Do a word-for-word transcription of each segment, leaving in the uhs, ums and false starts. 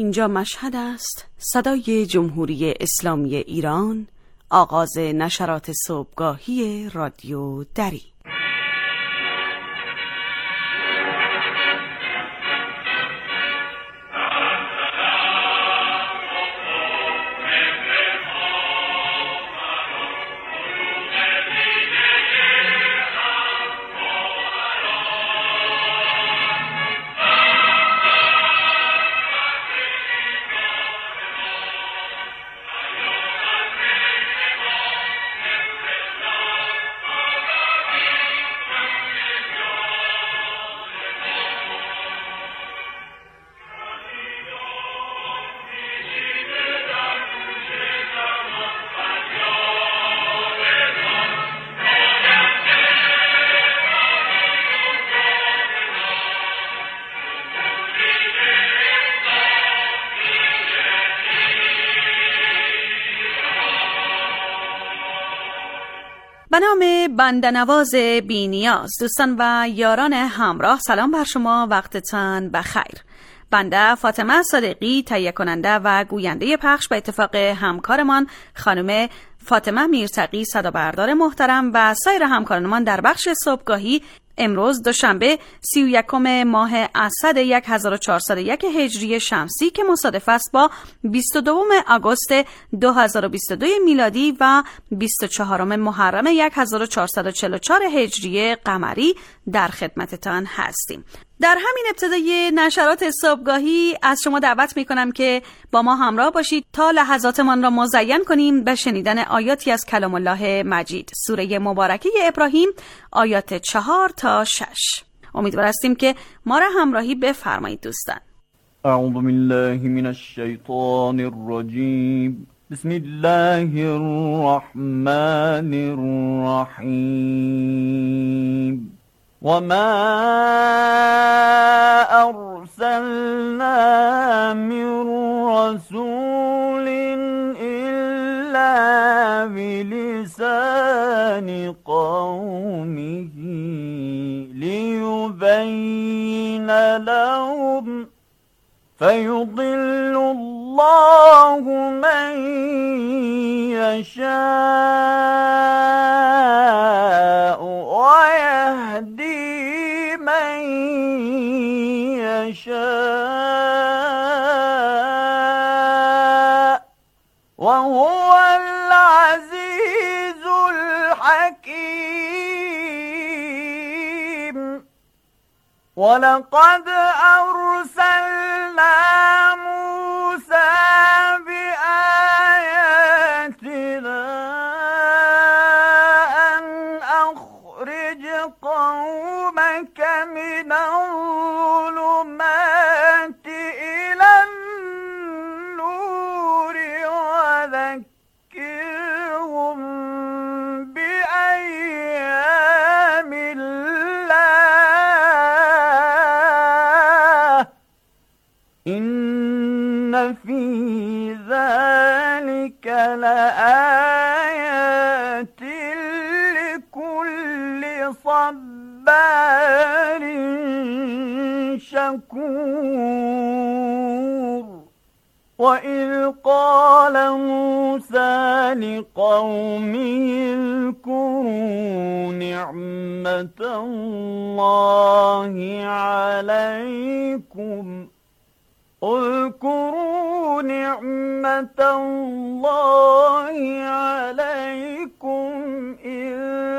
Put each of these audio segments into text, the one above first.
اینجا مشهد است، صدای جمهوری اسلامی ایران، آغاز نشرات صبحگاهی رادیو دری. به نام بنده‌نواز بی‌نیاز. دوستان و یاران همراه، سلام بر شما، وقتتان بخیر. بنده فاطمه صادقی، تهیه کننده و گوینده پخش، به اتفاق همکارمان خانم فاطمه میرتقی صدابردار محترم و سایر همکارانمان در بخش صبحگاهی، امروز دوشنبه سی و یکم ماه اسد هزار و چهارصد و یک هجری شمسی که مصادف است با بیست و دوم آگوست دو هزار و بیست و دو میلادی و بیست و چهارم محرم هزار و چهارصد و چهل و چهار هجری قمری در خدمتتان هستیم. در همین ابتدای نشرات صبحگاهی از شما دعوت می‌کنم که با ما همراه باشید تا لحظاتمان را مزین کنیم به شنیدن آیاتی از کلام الله مجید، سوره مبارکه ابراهیم، آیات چهار تا شش. امیدوار هستیم که ما را همراهی بفرمایید دوستان. اعوذ بالله من الشیطان الرجیم. بسم الله الرحمن الرحیم. وما أرسلنا من رسول إلا بلسان قومه ليبين لهم فيضل الله من يشاء ويهدي من يشاء وهو العزيز الحكيم. ولقد أرسلنا موسى بآياتنا أن أخرج قومك من الظلمات إلى النور وذكرهم بأيام الله إن في ذلك لآيات لكل صبار شكور. وإذ قال موسى لقومه اذكروا نعمة الله عليكم اذكروا نعمة الله عليكم إذ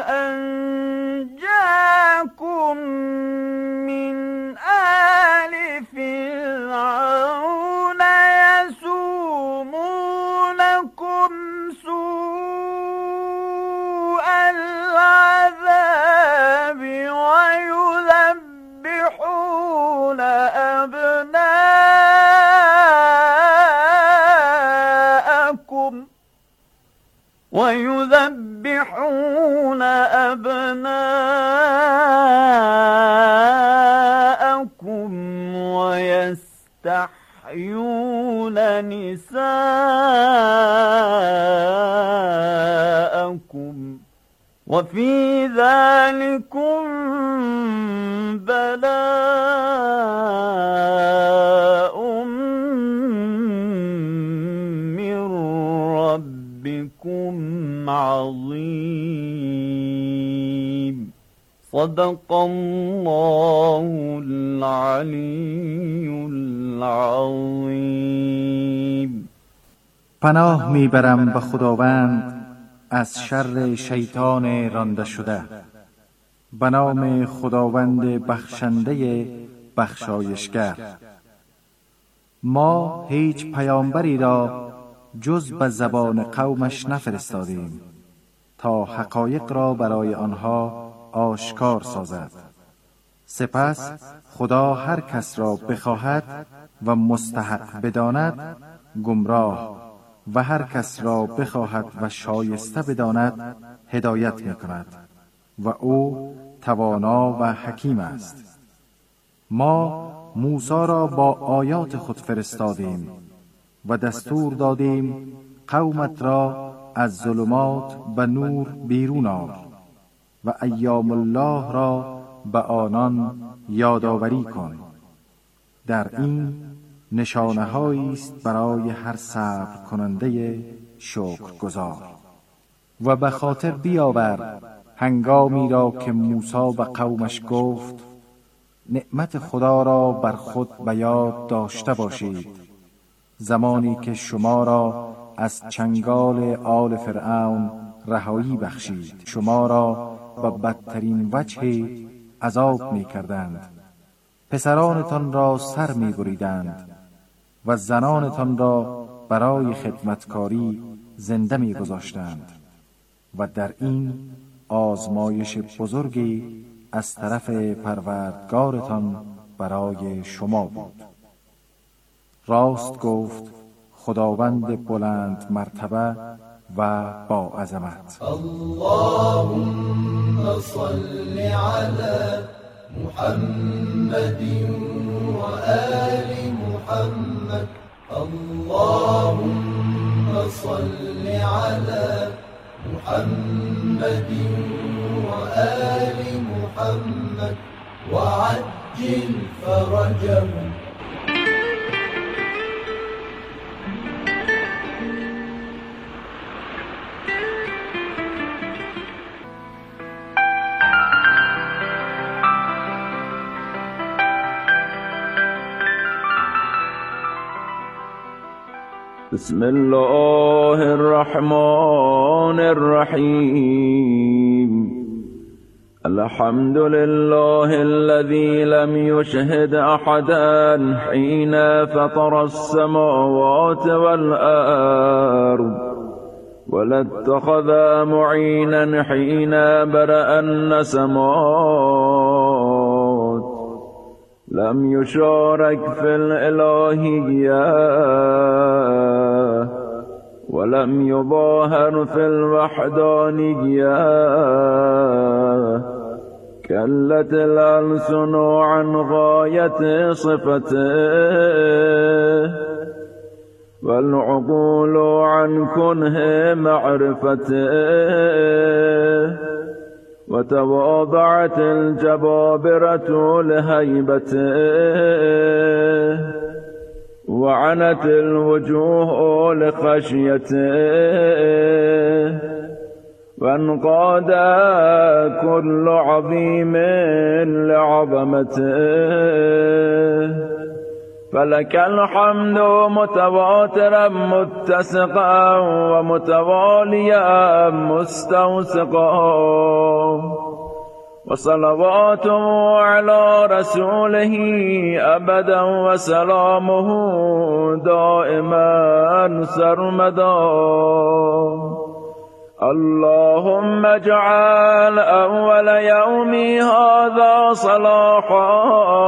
أنجاكم من آل فرعون يسومونكم سوء العذاب ويذبحون أبناءكم ويذبحون أبناءكم ويستحيون نساءكم وفي ذلكم بلاء ربكم عظيم. صدق الله العلی العظیم. پناه میبرم به خداوند از شر شیطان رانده شده. به نام خداوند بخشنده بخشایشگر. ما هیچ پیامبری را جز به زبان قومش نفرستادیم تا حقایق را برای آنها آشکار سازد. سپس خدا هر کس را بخواهد و مستحق بداند گمراه و هر کس را بخواهد و شایسته بداند هدایت می‌کند و او توانا و حکیم است. ما موسی را با آیات خود فرستادیم و دستور دادیم قومت را از ظلمات به نور بیرون آور و ایام الله را به آنان یادآوری کن. در این نشانه‌هایی است برای هر صبر کننده شکرگزار. و به خاطر بیاور هنگامی را که موسی به قومش گفت نعمت خدا را بر خود به یاد داشته باشید، زمانی که شما را از چنگال آل فرعون رهایی بخشید، شما را به بدترین وجه عذاب می کردند، پسرانتان را سر می بریدند و زنانتان را برای خدمتکاری زنده می گذاشتند و در این آزمایش بزرگی از طرف پروردگارتان برای شما بود. راست گفت خداوند بلند مرتبه و با عظمت. اللهم صل علی محمد و آل محمد. اللهم صل علی محمد و آل محمد و عجل فرجهم. بسم الله الرحمن الرحیم. الحمد لله الذي لم يشهد أحدا حين فطر السماوات والأرض ولا اتخذ معينا حين برأ النسمات. لم يشارك في الإلهية ولم يظاهر في الوحدانية. كلت الألسن عن غاية صفته والعقول عن كنه معرفته. وتواضعت الجبابرة لهيبته وعنت الوجوه لخشيته. وانقاد كل عظيم لعظمته. فلك الحمد متواترا متسقا ومتواليا مستوسقا. وصلواته على رسوله أبدا وسلامه دائما سرمدا. اللهم اجعل أول يومي هذا صلاحا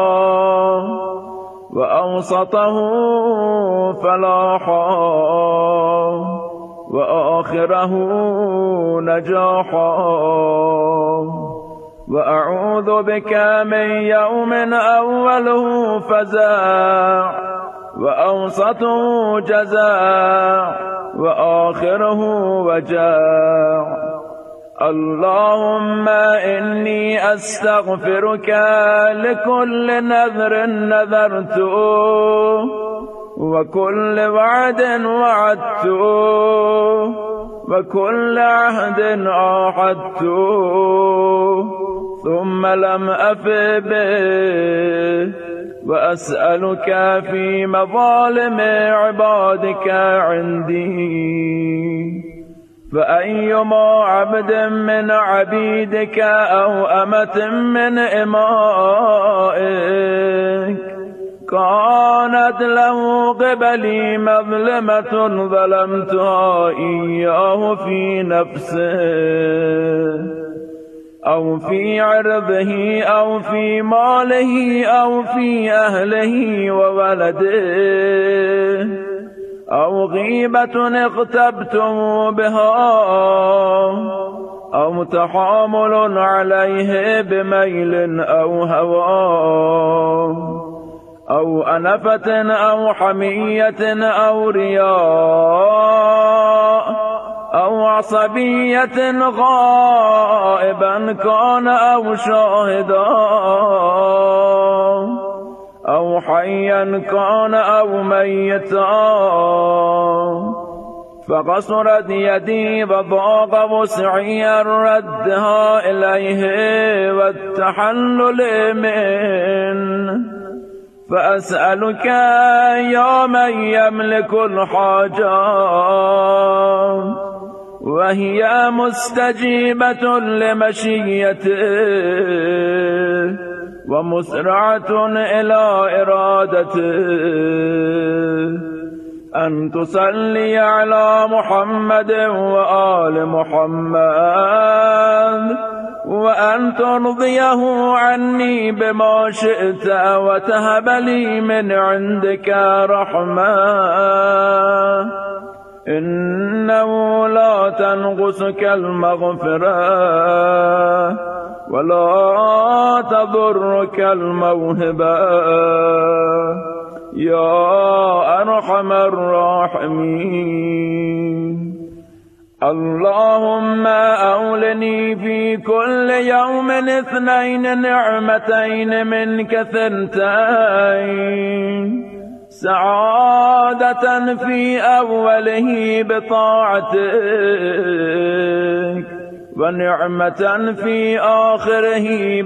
وأوسطه فلاحا وآخره نجاحا. وأعوذ بك من يوم أوله فزاع وأوسطه جزاع وآخره وجاع. اللهم إني أستغفرك لكل نذر نذرته وكل وعد وعدته وكل عهد عاهدته ثم لم أف به وأسألك في مظالم عبادك عندي فأيما عبد من عبيدك أو أمة من إمائك كانت له قبلي مظلمة ظلمتها إياه في نفسه أو في عرضه أو في ماله أو في أهله وولده أو غيبة اغتبته بها أو تحامل عليه بميل أو هوى أو أنفة أو حمية أو رياء أو عصبية غائبا كان أو شاهدا أو حيا كان أو ميتا فقصرت يدي وضاق وسعي ردها إليه والتحلل منه فأسألك يا من يملك الحاجات وهي مستجيبة لمشيته ومسرعة إلى إرادته أن تصلي على محمد وآل محمد وأن ترضيه عني بما شئت وتهب لي من عندك رحمة إنه لا تنقصك المغفرة ولا تضرك الموهبة يا أرحم الراحمين. اللهم أولني في كل يوم اثنين نعمتين منك ثنتين سعادة في أوله بطاعتك ونعمة في آخره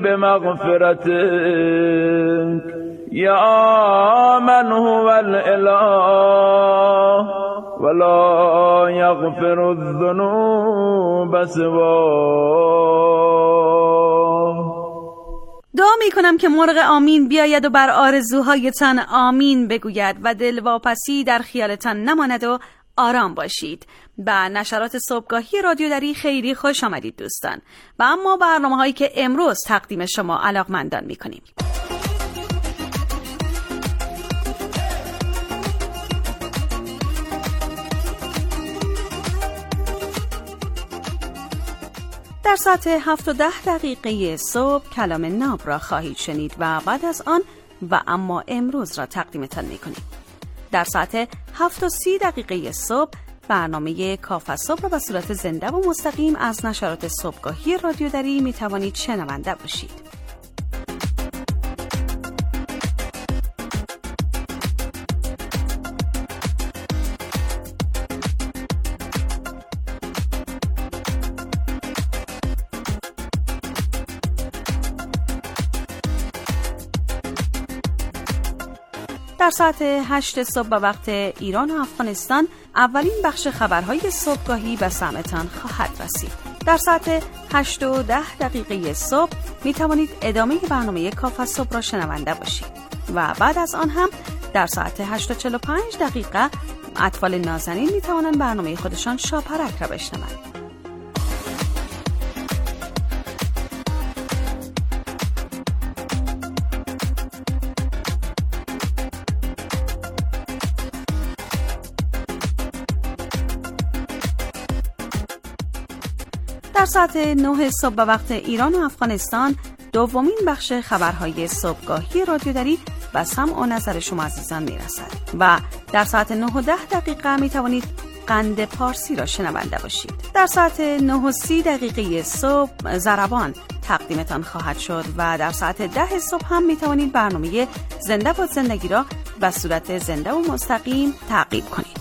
بمغفرتك يا من هو الإله ولا يغفر الذنوب سواه. دعا می کنم که مرغ آمین بیاید و بر آرزوهایتان آمین بگوید و دلواپسی در خیالتان نماند و آرام باشید. به نشرات صبحگاهی رادیو دری خیلی خوش آمدید دوستان. و اما برنامه هایی که امروز تقدیم شما علاقمندان می کنیم. در ساعت هفت و ده دقیقه صبح کلام ناب را خواهید شنید و بعد از آن و اما امروز را تقدیمتان می‌کنیم. در ساعت هفت و سی دقیقه صبح برنامه کاف صبح را به صورت زنده و مستقیم از نشرات صبحگاهی رادیو دری می‌توانید شنونده باشید. در ساعت هشت صبح به وقت ایران و افغانستان اولین بخش خبرهای صبحگاهی به سمعتان خواهد رسید. در ساعت هشت و ده دقیقه صبح می توانید ادامه برنامه کاف صبح را شنونده باشید و بعد از آن هم در ساعت هشت و چهل و پنج دقیقه اطفال نازنین می توانند برنامه خودشان شاپرک را بشنوند. در ساعت نه صبح به وقت ایران و افغانستان دومین بخش خبرهای صبحگاهی رادیو دری به سمع و نظر شما عزیزان میرسد و در ساعت نه و ده دقیقه می توانید قند پارسی را شنونده باشید. در ساعت نه و سی دقیقه صبح ضربان تقدیمتان خواهد شد و در ساعت ده صبح هم می توانید برنامه زنده باد زندگی را به صورت زنده و مستقیم تعقیب کنید.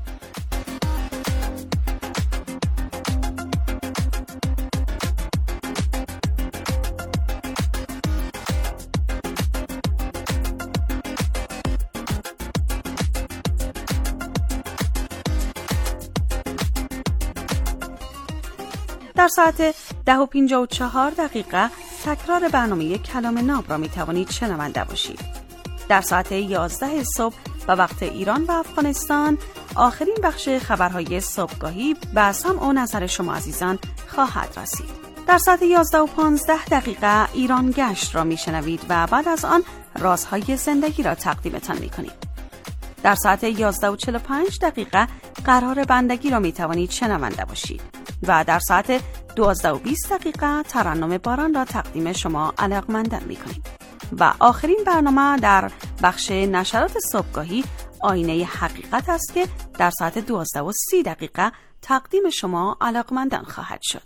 در ساعت ده و پنجاه و چهار دقیقه تکرار برنامه کلام ناب را می توانید شنونده باشید. در ساعت یازده صبح به وقت ایران و افغانستان آخرین بخش خبرهای صبحگاهی به سمع و نظر شما عزیزان خواهد رسید. در ساعت یازده و پانزده دقیقه ایران گشت را می شنوید و بعد از آن رازهای زندگی را تقدیمتان می کنیم. در ساعت یازده و چهل و پنج دقیقه قرار بندگی را می توانید شنونده باشید و در ساعت دوازده و بیست دقیقه ترنم باران را تقدیم شما علاقمندان می کنیم. و آخرین برنامه در بخش نشرات صبحگاهی آینه حقیقت است که در ساعت دوازده و سی دقیقه تقدیم شما علاقمندان خواهد شد.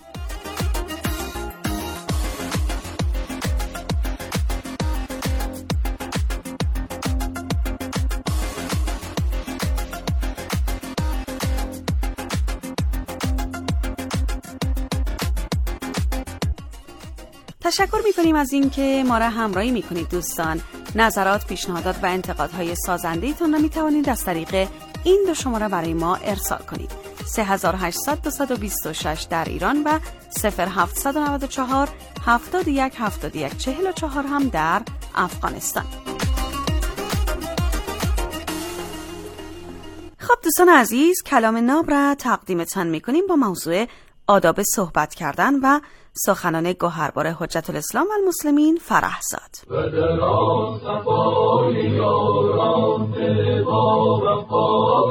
تشکر می‌کنیم از این که ما را همراهی می‌کنید دوستان. نظرات، پیشنهادات و انتقادهای سازنده‌تان را می‌توانید از طریق این دو شماره برای ما ارسال کنید. سه هزار و هشتصد دویست و بیست و شش در ایران و صفر هفتصد و نود و چهار هفتاد و یک هفتاد و یک چهل و چهار هم در افغانستان. خب دوستان عزیز، کلام ناب را تقدیمتان می‌کنیم با موضوع آداب صحبت کردن و سخنان گوهربار حجت الاسلام و المسلمین فرهزاد. و در آن صفای یاران با وفا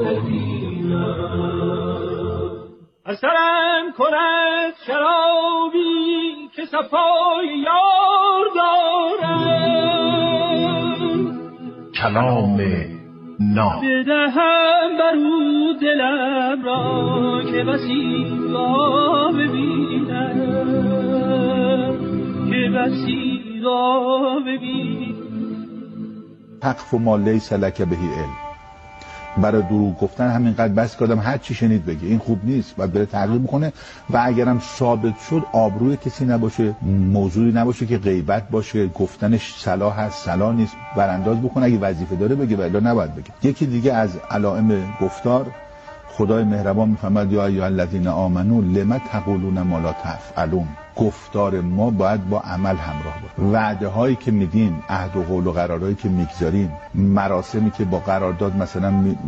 ببینم، اثرم کند شرابی که صفای یار دارم. کلام ناب بدهم برو دلم را که بسی را ببینم، که بسی را ببینم. تقف ما لیس لک به علم. برای دروغ گفتن همینقدر بس که آدم هر چی شنید بگه، این خوب نیست، باید بره تغییر بکنه. و اگرم ثابت شد آبروی کسی نباشه، موضوعی نباشه که غیبت باشه، گفتنش صلاح هست صلاح نیست، برانداز بکنه، اگه وظیفه داره بگه ولی نباید بگه. یکی دیگه از علائم گفتار، خدای مهربان میفرماد یا ایها الذین آمنو لم تقولون ما لا تفعلون. گفتار ما باید با عمل همراه باشه. وعده هایی که میدیم، عهد و قول و قرارهایی که میگذاریم، مراسمی که با قرارداد مثلا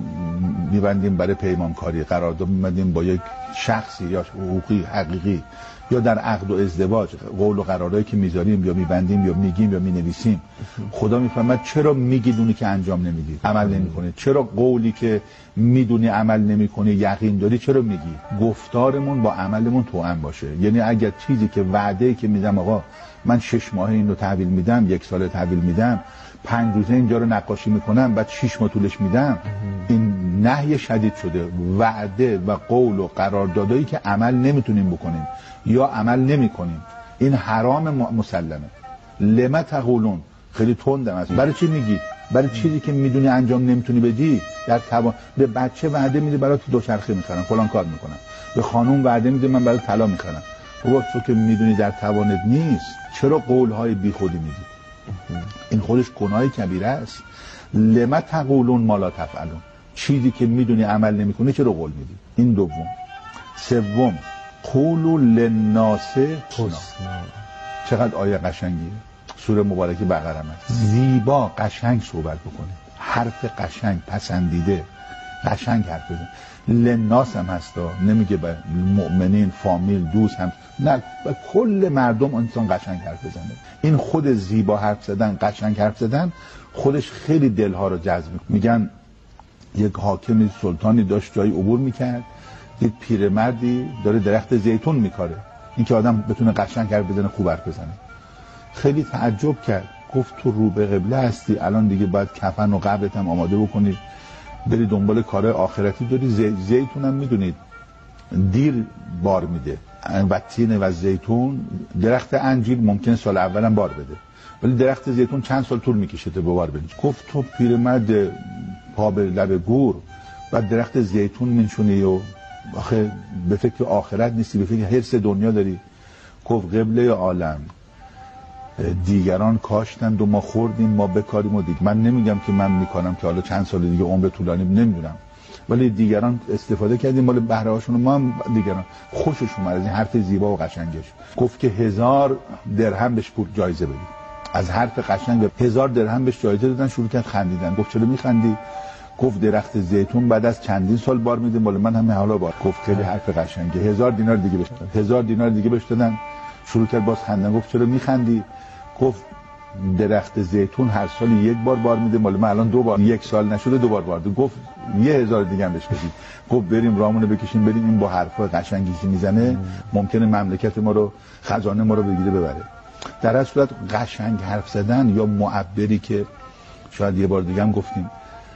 میبندیم برای پیمانکاری، قرارداد میبندیم با یک شخصی یا حقوقی حقیقی، یا در عقد و ازدواج قول و قرارهایی که میذاریم یا میبندیم یا میگیم یا مینویسیم، خدا میفرماد چرا میگید اونی که انجام نمیدید، عمل نمیکنید؟ چرا قولی که میدونی عمل نمیکنی، یقین داری، چرا میگی؟ گفتارمون با عملمون توأم باشه. یعنی اگر چیزی که وعده‌ای که میدم آقا من شش ماه این رو تحویل میدم، یک سال تحویل میدم، پنج روزه اینجا رو نقاشی میکنم، بعد شش ماه طولش میدم، این نهی شدید شده. وعده و قول و قراردادایی که عمل نمیتونیم بکنیم یا عمل نمیکنیم، این حرام مسلمه. لما تقولون، خیلی تندم است. برای چی میگی؟ برای چیزی که میدونی انجام نمیتونی بدی. در توان به بچه وعده میده برات دوچرخه میخرم، فلان کار میکنم. به خانم وعده میده من برات طلا میخرم. بابا تو که میدونی در توانت نیست، چرا قولهای بیخودی میدی؟ این خودش گناه کبیره است. لما تقولون ما لا تفعلون. چیزی که میدونی عمل نمیکنی چرا قول میدی؟ این دوم. سوم، قولوا للناس حسنا. چقدر آیه قشنگیه. سوره مبارکه بقره است. زیبا قشنگ صحبت بکنه، حرف قشنگ پسندیده، قشنگ حرف بزن. للناس هم هستا، نمیگه به مؤمنین، فامیل، دوست هم، نه، به کل مردم انسان قشنگ حرف بزنه. این خود زیبا حرف زدن، قشنگ حرف زدن خودش خیلی دلها رو جذب میکنه. میگن یک حاکمی سلطانی داشت جایی عبور میکرد، دید پیرمردی داره درخت زیتون میکاره. این که آدم بتونه قشنگ حرف بزنه، خوب حرف بزنه. خیلی تعجب کرد، گفت تو رو به قبله هستی، الان دیگه باید کفن و قبرت هم آماده بکنی، بری دنبال کارهای آخرتی داری. زی... زیتون هم میدونید دیر بار میده، و تین و زیتون، درخت انجیر ممکنه سال اولم بار بده ولی درخت زیتون چند سال طول میکشه تا به بار بده. گفت تو پیرمرد پا به لب گور و درخت زیتون میشونی و آخه به فکر آخرت نیستی، به فکر حرص دنیا داری. گفت قبله عالم دیگران کاشتند و ما خوردیم، ما بکاریم و دیگه. من نمیگم که من میکنم که حالا چند سال دیگه عمر طولانی نمیدونم، ولی دیگران استفاده کردیم مال بهره هاشون، ما هم دیگران خوشش اومد از این حرف زیبا و قشنگش. گفت که هزار درهم بهش پول جایزه بدید. از حرف قشنگ هزار درهم بهش جایزه دادن، شروع کرد خندیدن. گفت چرا میخندی؟ گفت درخت زیتون بعد از چندین سال بار میده، مال من همه حالا بار. گفت خیلی حرف قشنگه. هزار دینار دیگه بهش دادن. هزار دینار دیگه بهش دادن، شروع کرد باز خندیدن. گفت چرا میخندی؟ گفت درخت زیتون هر سال یک بار بار میده، مال من الان دو بار، یک سال نشده دو بار بار ده. گفت یه هزار دیگه هم بهش بدید. گفت بریم رامونو بکشیم بریم، این با حرفای قشنگی که میزنه ممکنه مملکت ما رو، خزانه ما رو بگیره ببره. در اصل صورت قشنگ حرف زدن یا معبری که شاید یه بار دیگه هم گفتیم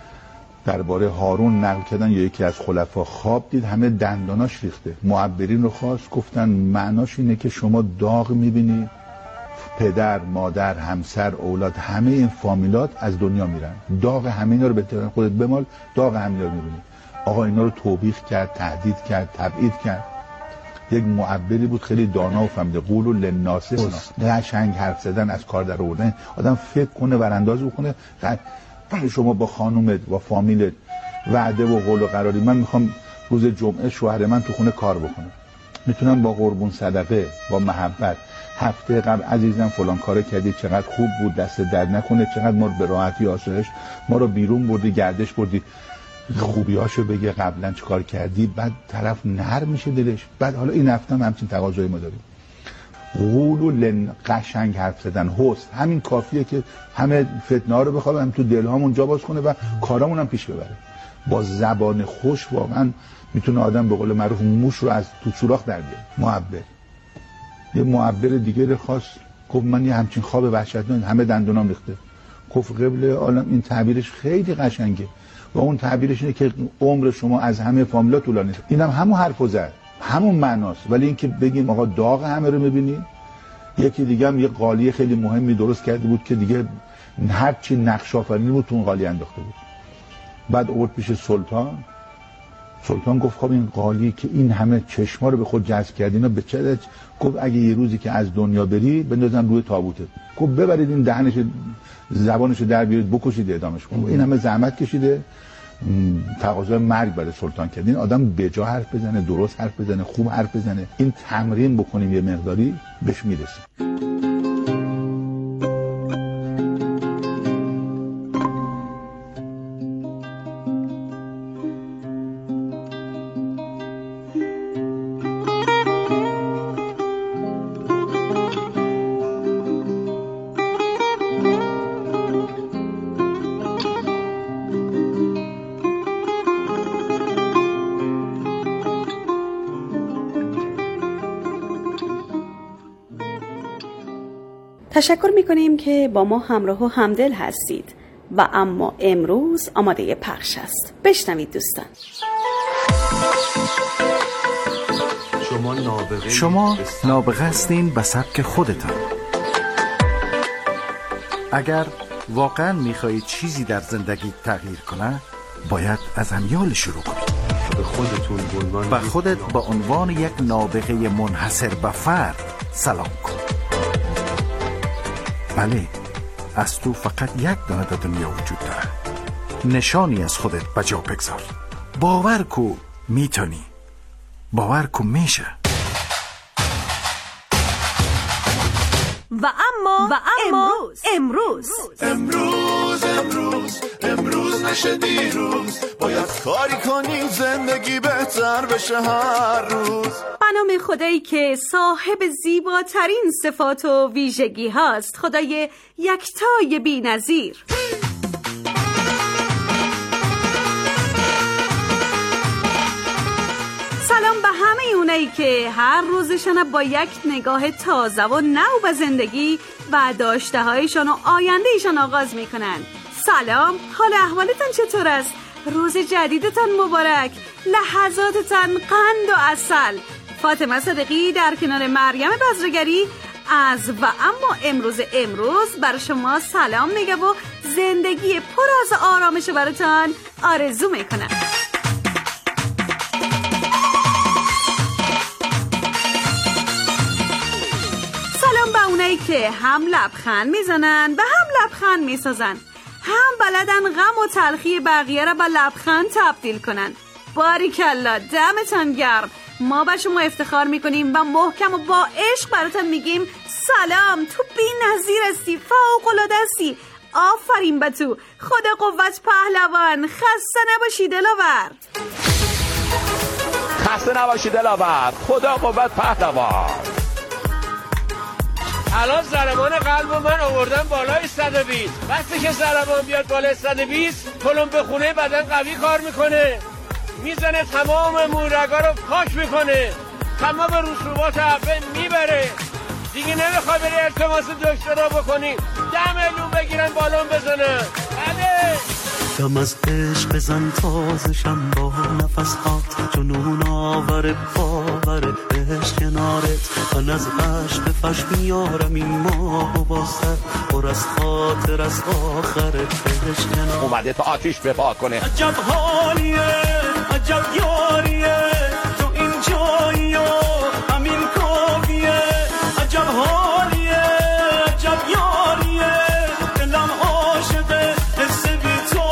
درباره هارون نقل کردن، یا یکی از خلفا خواب دید همه دنداناش ریخته، معبرین رو خواست، گفتن معناش اینه که شما داغ میبینی، پدر، مادر، همسر، اولاد، همه این فامیلات از دنیا میرن، داغ همه اینا رو به طور خودت بمال، داغ همه رو میبینی. آقا اینا رو توبیخ کرد، تهدید کرد، تبعید کرد. یک معبری بود خیلی دانا و فهمیده. قولوا للناس، قشنگ حرف زدن، از کار در آوردن، آدم فکر کنه، ورانداز بکنه. شما با خانومت و فامیلت وعده و قول و قراری، من میخوام روز جمعه شوهر من تو خونه کار بکنه، میتونم با قربون صدقه، با محبت هفته قبل عزیزم فلان کارو کردی، چقدر خوب بود، دست درد نکنه، چقدر ما به راحتی آسایش ما رو بیرون بردی، گردش بردی، خوبیاشو بگه قبلا چه کار کردی، بعد طرف نرم میشه دلش. بعد حالا این هفته هم همچین تقاضایی ما داریم. قولوا لن، قشنگ حرف زدن، حسن، همین کافیه که همه فتنه‌ها رو بخوابه، هم تو دلهامون جا باز کنه و کارامون هم پیش ببره. با زبان خوش واقعا میتونه آدم به قول معروف موش رو از تو سوراخ در بیاره. معبر. یه معبر دیگه رو خواست، گفت من یه همچین خواب وحشتناک، همه دندونام ریخته. گفت قبله عالم این تعبیرش خیلی قشنگه و اون تعبیرش اینه که عمر شما از همه فامیلا طولانی. اینم هم همون حرفو زد، همون معناست، ولی اینکه بگیم آقا داغ همه رو میبینی. یکی دیگه هم یه قالی خیلی مهمی درست کرده بود که دیگه هر چی نقش آفرینی بود تو اون قالی انداخته بود. بعد آورد پیش سلطان. سلطان گفت خب این قالی که این همه چشما رو به خود جذب کرد اینا به چه؟ گفت اگه یه روزی که از دنیا بری بندازن روی تابوته. گفت ببرید این دهنش زبانشو در بیارید بکشید اعدامش کنید. این همه زحمت کشیده، تقاضای مرگ برای سلطان کرد. این آدم بجا حرف بزنه، درست حرف بزنه، خوب حرف بزنه، این تمرین بکنیم یه مقداری بهش میرسه. تشکر میکنیم که با ما همراه و همدل هستید و اما امروز آماده پخش است. بشنوید دوستان. شما نابغه شما نابغه هستین به سبک خودتان. اگر واقعا میخواهید چیزی در زندگی تغییر کنه باید از امیال شروع کنید. به خودتون به خودت با عنوان یک نابغه منحصر به فرد سلام کن. بله، از تو فقط یک دانه در دنیا وجود داره. نشانی از خودت بجا بگذار. باور کو میتونی، باور کو میشه. و اما و اما امروز امروز امروز امروز نشه دیروز، باید کاری کنیم زندگی بهتر بشه هر روز. بنام خدایی که صاحب زیباترین صفات و ویژگی هاست، خدای یکتای بی نظیر. سلام به همه اونایی که هر روزشان با یک نگاه تازه و نو به زندگی و داشته هایشان و آیندهشان آغاز میکنن. سلام، حال احوالتان چطور است؟ روز جدیدتان مبارک، لحظاتتان قند و عسل. فاطمه صادقی در کنار مریم بزرگری از و اما امروز امروز بر شما سلام میگه و زندگی پر از آرامش براتان آرزو میکنه. سلام به اونایی که هم لبخند میزنن و هم لبخند میسازن، هم بلدن غم و تلخی بقیه را به لبخند تبدیل کنن. باریکلا، دمتان گرم. ما به شما افتخار میکنیم و محکم و با عشق براتون میگیم سلام، تو بی نظیر هستی، فوق‌العاده هستی. آفرین به تو. خدا قوت پهلوان. خسته نباشی دلاور. خسته نباشی دلاور. خدا قوت پهلوان. الان ضربان قلب من آوردن بالای صد و بیست. وقتی که ضربان بیاد بالای صد و بیست کلم به خونه بدن قوی کار میکنه، میزنه تمام مورگا رو پاک میکنه، تمام رسوبات عفه میبره. دیگه نمیخوای بری التماس دکترا بکنی، ده میلیون بگیرن بالون بزنن. بله دم از عشق بزن تازشم با نفس هات، جنون آور باور عشق کنارت. من از عشق فش میارم این ماه و باسر پر از خاطر از آخرت عشق کنارت. اومده تا آتیش بپا کنه. عجب حالیه، عجب یاریه، تو این جایی و همین کافیه. عجب حالیه، عجب یاریه، دلم عاشقه حس بی‌تابیه.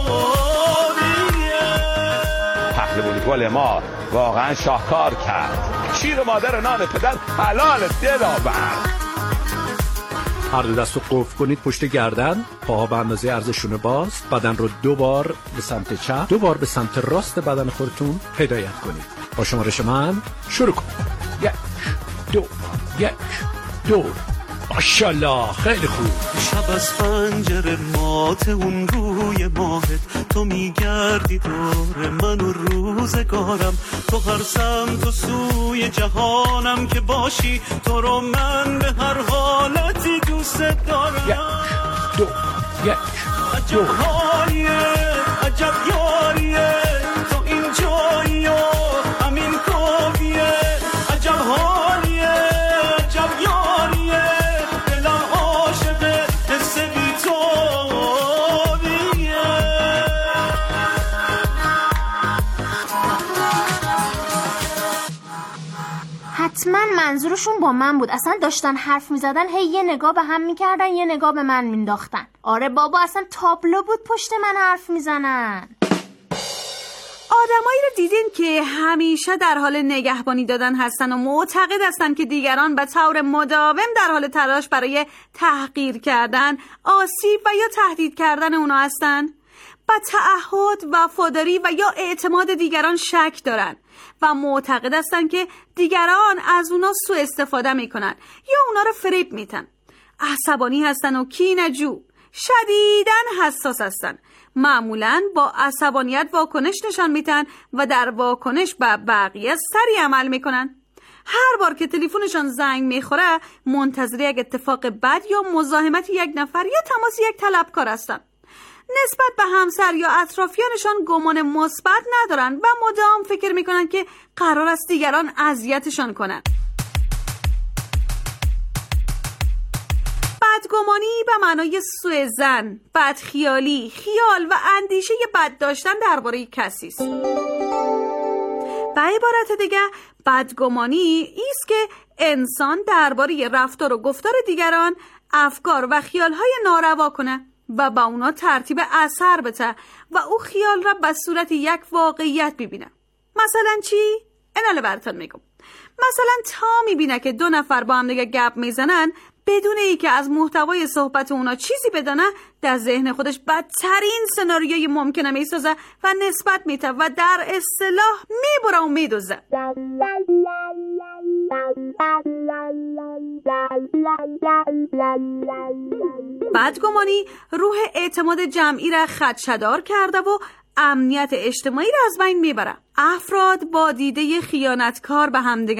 پهلوان گل ما واقعا شاهکار کرد. شیر مادر نان پدر حلال دلاور. هر دو دست رو قفل کنید پشت گردن، پاها به اندازه عرض شونه باز، بدن رو دو بار به سمت چپ، دو بار به سمت راست بدن خودتون هدایت کنید. با شمارش من شروع کنید. یک دو یک دو. ماشاءالله، خیلی خوب. شب از پنجره مات اون روی ماهت، تو میگردی دور من و روزگارم. تو هر سمت و سوی جهانم که باشی، تو رو من به هر حالتی دوست دارم. یک دو یک دو. عجب حالیه، عجب یاریه، تو این جایی و همین کافیه. عجب حالیه، عجب یاریه، دلم عاشقه حس بی‌تابیه. حتما منظورشون با من بود. اصلا داشتن حرف میزدن، هی یه نگاه به هم میکردن، یه نگاه به من مینداختن. آره بابا، اصلا تابلو بود پشت من حرف میزنن. آدمایی رو دیدین که همیشه در حال نگهبانی دادن هستن و معتقد هستن که دیگران به طور مداوم در حال تلاش برای تحقیر کردن، آسیب و یا تهدید کردن اونا هستن؟ به تعهد، وفاداری و یا اعتماد دیگران شک دارن و معتقد هستن که دیگران از اونا سوء استفاده میکنن یا اونا رو فریب میدن. عصبانی هستن و کینه‌جو، شدیداً حساس هستن. معمولاً با عصبانیت واکنش نشان میدن و در واکنش به بقیه سریع عمل میکنن. هر بار که تلفنشان زنگ میخوره منتظر یک اتفاق بد یا مزاحمت یک نفر یا تماس یک طلبکار هستن. نسبت به همسر یا اطرافیانشان گمان مثبت ندارن و مدام فکر میکنن که قرار است دیگران اذیتشان کنن. بدگمانی به معنای سوء ظن، بدخیالی، خیال و اندیشه بد داشتن درباره کسی است. به عبارت دیگه بدگمانی است که انسان درباره رفتار و گفتار دیگران افکار و خیالهای ناروا کنه و با اونا ترتیب اثر بده و او خیال را به صورت یک واقعیت ببینه. مثلا چی؟ ایناله براتون میگم. مثلا تا میبینه که دو نفر با هم دیگه گپ میزنن، بدون ای که از محتوای صحبت اونا چیزی بدونه، در ذهن خودش بدترین سناریوی ممکنه میسازه و نسبت میده و در اصطلاح میبره و میدوزه. بدگمانی روح اعتماد جمعی را خدشه‌دار کرده و امنیت اجتماعی را از بین میبره. افراد با دیده خیانتکار به همدیگه